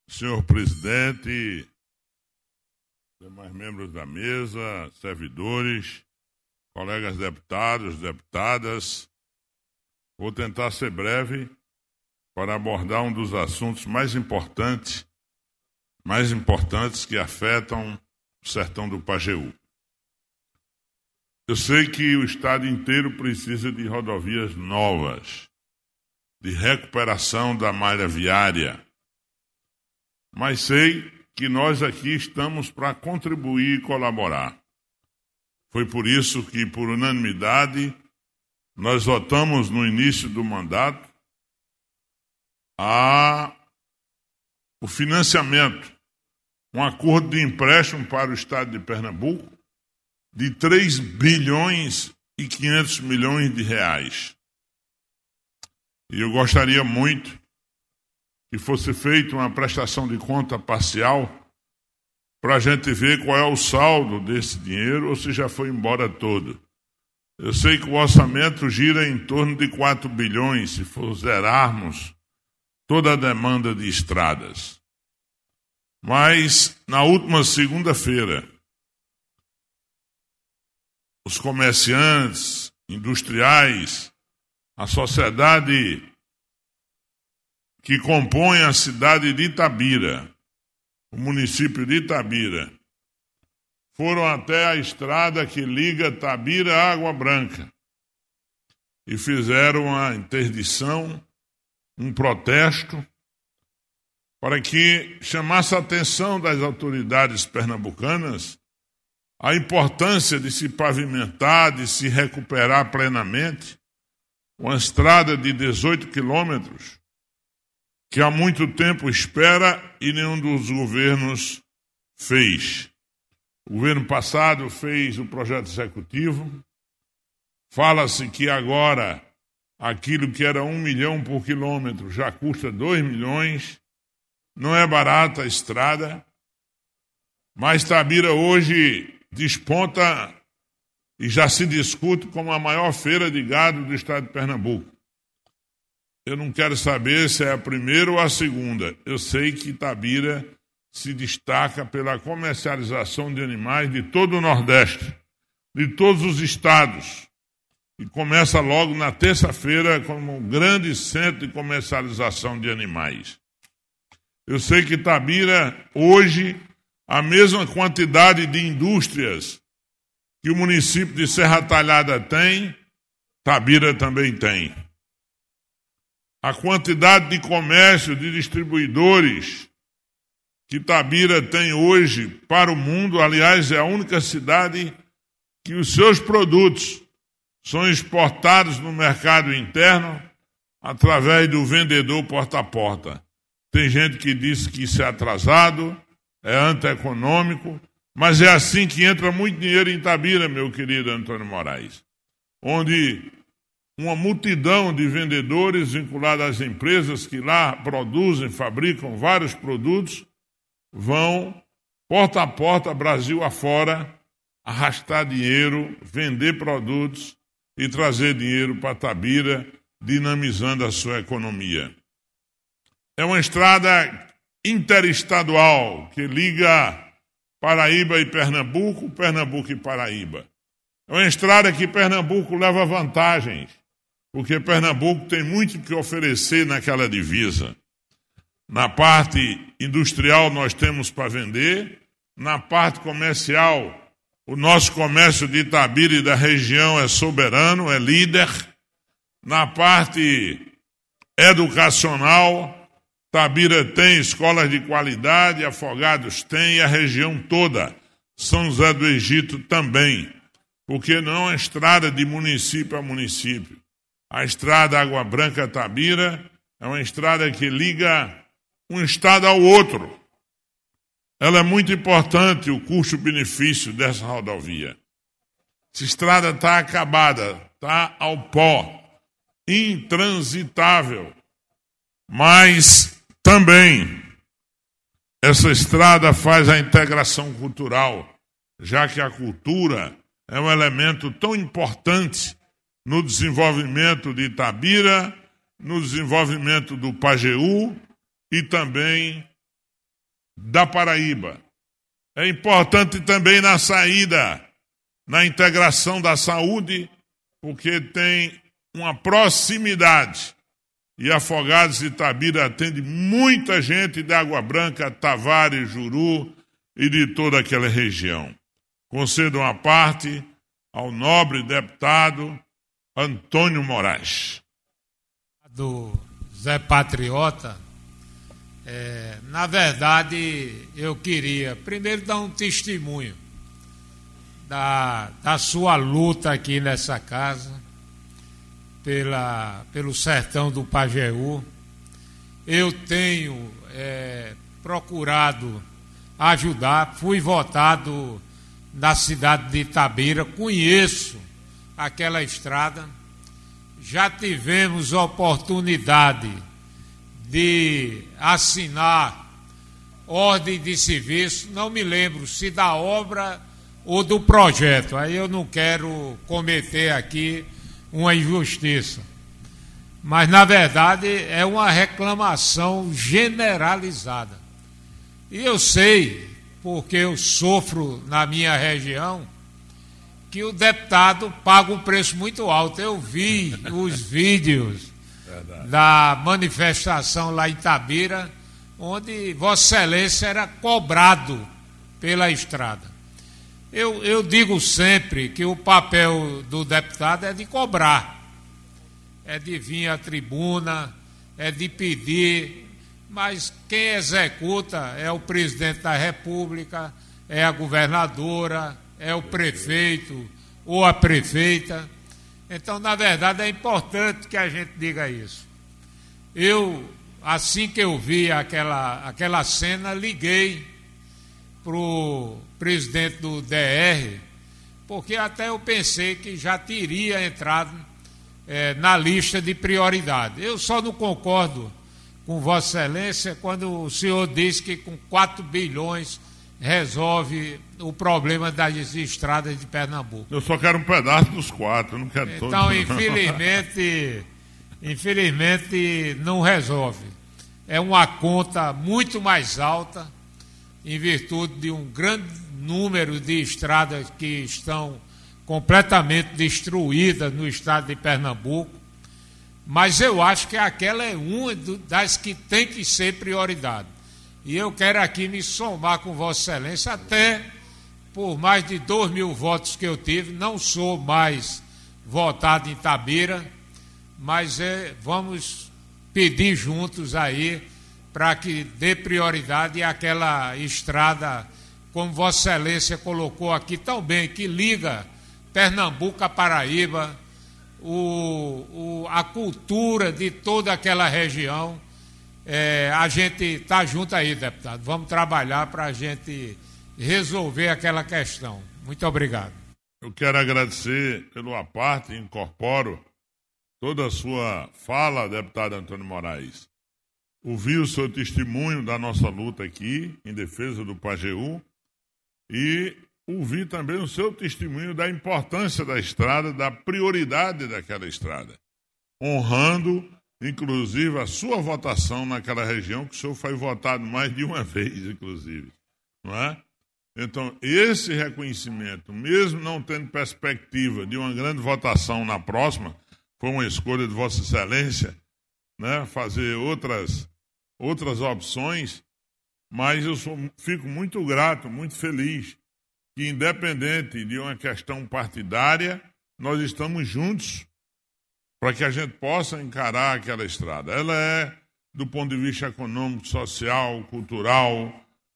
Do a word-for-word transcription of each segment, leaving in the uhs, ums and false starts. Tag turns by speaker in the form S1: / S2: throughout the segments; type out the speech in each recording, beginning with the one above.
S1: senhor presidente, demais membros da mesa, servidores, colegas deputados, deputadas, vou tentar ser breve para abordar um dos assuntos mais importantes, mais importantes que afetam o sertão do Pajeú. Eu sei que o estado inteiro precisa de rodovias novas, de recuperação da malha viária, mas sei que nós aqui estamos para contribuir e colaborar. Foi por isso que, por unanimidade, nós votamos no início do mandato a, o financiamento, um acordo de empréstimo para o estado de Pernambuco de três bilhões e quinhentos milhões de reais. E eu gostaria muito que fosse feita uma prestação de conta parcial para a gente ver qual é o saldo desse dinheiro ou se já foi embora todo. Eu sei que o orçamento gira em torno de quatro bilhões, se for zerarmos toda a demanda de estradas. Mas, na última segunda-feira, os comerciantes, industriais, a sociedade que compõe a cidade de Itabira, o município de Itabira, foram até a estrada que liga Itabira à Água Branca e fizeram uma interdição, um protesto, para que chamasse a atenção das autoridades pernambucanas a importância de se pavimentar, de se recuperar plenamente uma estrada de dezoito quilômetros que há muito tempo espera e nenhum dos governos fez. O governo passado fez o projeto executivo, fala-se que agora aquilo que era um milhão por quilômetro já custa dois milhões, não é barata a estrada, mas Itabira hoje desponta e já se discute como a maior feira de gado do estado de Pernambuco. Eu não quero saber se é a primeira ou a segunda. Eu sei que Itabira se destaca pela comercialização de animais de todo o Nordeste, de todos os estados. E começa logo na terça-feira como um grande centro de comercialização de animais. Eu sei que Itabira, hoje, a mesma quantidade de indústrias que o município de Serra Talhada tem, Itabira também tem. A quantidade de comércio, de distribuidores que Itabira tem hoje para o mundo, aliás, é a única cidade que os seus produtos são exportados no mercado interno através do vendedor porta a porta. Tem gente que diz que isso é atrasado, é antieconômico, mas é assim que entra muito dinheiro em Itabira, meu querido Antônio Moraes, onde uma multidão de vendedores vinculados às empresas que lá produzem, fabricam vários produtos, vão porta a porta, Brasil afora, arrastar dinheiro, vender produtos e trazer dinheiro para Itabira, dinamizando a sua economia. É uma estrada interestadual que liga Paraíba e Pernambuco, Pernambuco e Paraíba. É uma estrada que Pernambuco leva vantagens, porque Pernambuco tem muito que oferecer naquela divisa. Na parte industrial nós temos para vender, na parte comercial o nosso comércio de Itabira e da região é soberano, é líder. Na parte educacional, Itabira tem escolas de qualidade, Afogados tem, e a região toda, São José do Egito também, porque não é uma estrada de município a município. A estrada Água Branca-Itabira é uma estrada que liga um estado ao outro. Ela é muito importante, o custo-benefício dessa rodovia. Essa estrada está acabada, está ao pó, intransitável, mas também essa estrada faz a integração cultural, já que a cultura é um elemento tão importante no desenvolvimento de Itabira, no desenvolvimento do Pajeú e também da Paraíba. É importante também na saída, na integração da saúde, porque tem uma proximidade. E Afogados e Itabira atende muita gente de Água Branca, Tavares, Juru e de toda aquela região. Concedo uma parte ao nobre deputado Antônio Moraes.
S2: Do Zé Patriota, é, na verdade, eu queria primeiro dar um testemunho da, da sua luta aqui nessa casa, pela, pelo sertão do Pajeú. Eu tenho é, procurado ajudar, fui votado na cidade de Itabira, conheço aquela estrada, já tivemos oportunidade de assinar ordem de serviço, não me lembro se da obra ou do projeto, aí eu não quero cometer aqui uma injustiça, mas na verdade é uma reclamação generalizada. E eu sei, porque eu sofro na minha região, que o deputado paga um preço muito alto. Eu vi os vídeos Verdade. da manifestação lá em Itabira, onde Vossa Excelência era cobrado pela estrada. Eu, eu digo sempre que o papel do deputado é de cobrar, é de vir à tribuna, é de pedir, mas quem executa é o presidente da República, é a governadora, é o prefeito ou a prefeita. Então, na verdade, é importante que a gente diga isso. Eu, assim que eu vi aquela, aquela cena, liguei para o presidente do D R, porque até eu pensei que já teria entrado é, na lista de prioridade. Eu só não concordo com Vossa Excelência quando o senhor diz que com quatro bilhões resolve o problema das estradas de Pernambuco.
S1: Eu só quero um pedaço dos quatro, não quero todos.
S2: Então, infelizmente, infelizmente não resolve. É uma conta muito mais alta, em virtude de um grande número de estradas que estão completamente destruídas no estado de Pernambuco, mas eu acho que aquela é uma das que tem que ser prioridade. E eu quero aqui me somar com Vossa Excelência, até por mais de dois mil votos que eu tive, não sou mais votado em Itabira, mas é, vamos pedir juntos aí para que dê prioridade àquela estrada, como Vossa Excelência colocou aqui tão bem, que liga Pernambuco a Paraíba, o, o, a cultura de toda aquela região. É, a gente está junto aí, deputado. Vamos trabalhar para a gente resolver aquela questão. Muito obrigado.
S1: Eu quero agradecer pelo aparte, incorporo toda a sua fala, deputado Antônio Moraes. Ouvi o seu testemunho da nossa luta aqui, em defesa do Pajeú, e ouvi também o seu testemunho da importância da estrada, da prioridade daquela estrada, honrando, inclusive, a sua votação naquela região, que o senhor foi votado mais de uma vez, inclusive, não é? Então, esse reconhecimento, mesmo não tendo perspectiva de uma grande votação na próxima, foi uma escolha de Vossa Excelência, né, fazer outras, outras opções, mas eu sou, fico muito grato, muito feliz, que independente de uma questão partidária, nós estamos juntos para que a gente possa encarar aquela estrada. Ela é, do ponto de vista econômico, social, cultural,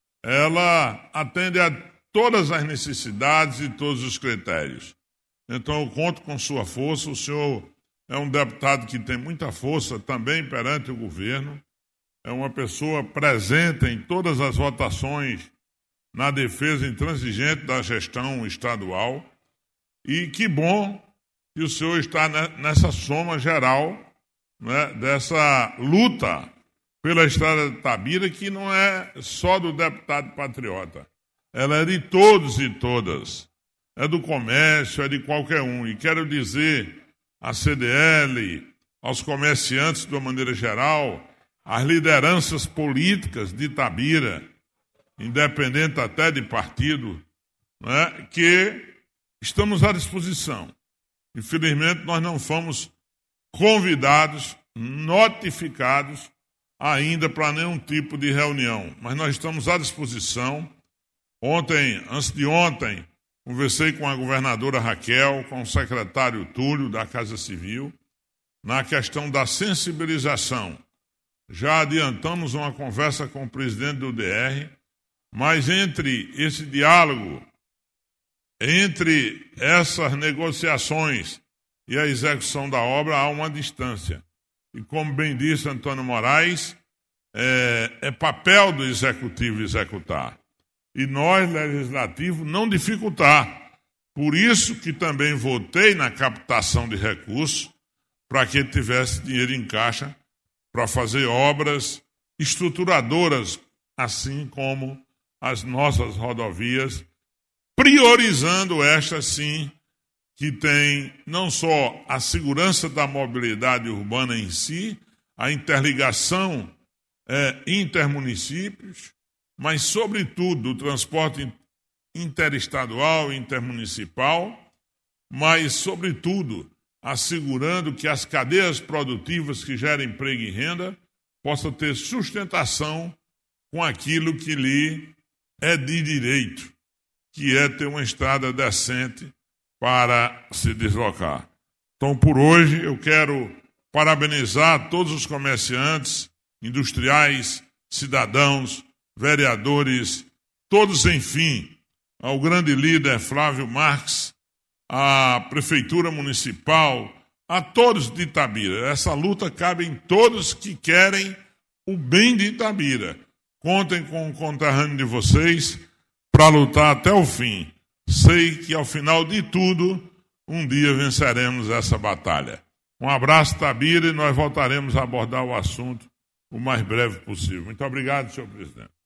S1: ela atende a todas as necessidades e todos os critérios. Então, eu conto com sua força. O senhor é um deputado que tem muita força também perante o governo, é uma pessoa presente em todas as votações na defesa intransigente da gestão estadual, e que bom que o senhor está nessa soma geral, né, dessa luta pela estrada de Itabira, que não é só do deputado patriota, ela é de todos e todas, é do comércio, é de qualquer um. E quero dizer à C D L, aos comerciantes de uma maneira geral, às lideranças políticas de Itabira, independente até de partido, né, que estamos à disposição. Infelizmente, nós não fomos convidados, notificados ainda para nenhum tipo de reunião, mas nós estamos à disposição. Ontem, antes de ontem, conversei com a governadora Raquel, com o secretário Túlio da Casa Civil, na questão da sensibilização. Já adiantamos uma conversa com o presidente do D R, mas entre esse diálogo, entre essas negociações e a execução da obra, há uma distância. E como bem disse Antônio Moraes, é, é papel do executivo executar. E nós, legislativo, não dificultar. Por isso que também votei na captação de recursos para que tivesse dinheiro em caixa para fazer obras estruturadoras, assim como as nossas rodovias, priorizando estas, sim, que tem não só a segurança da mobilidade urbana em si, a interligação é, intermunicípios, mas, sobretudo, o transporte interestadual e intermunicipal, mas, sobretudo, assegurando que as cadeias produtivas que geram emprego e renda possam ter sustentação com aquilo que lhe é de direito, que é ter uma estrada decente para se deslocar. Então, por hoje, eu quero parabenizar todos os comerciantes, industriais, cidadãos, vereadores, todos, enfim, ao grande líder Flávio Marques, à Prefeitura Municipal, a todos de Itabira. Essa luta cabe em todos que querem o bem de Itabira. Contem com o conterrâneo de vocês para lutar até o fim. Sei que, ao final de tudo, um dia venceremos essa batalha. Um abraço, Itabira, e nós voltaremos a abordar o assunto o mais breve possível. Muito obrigado, senhor presidente.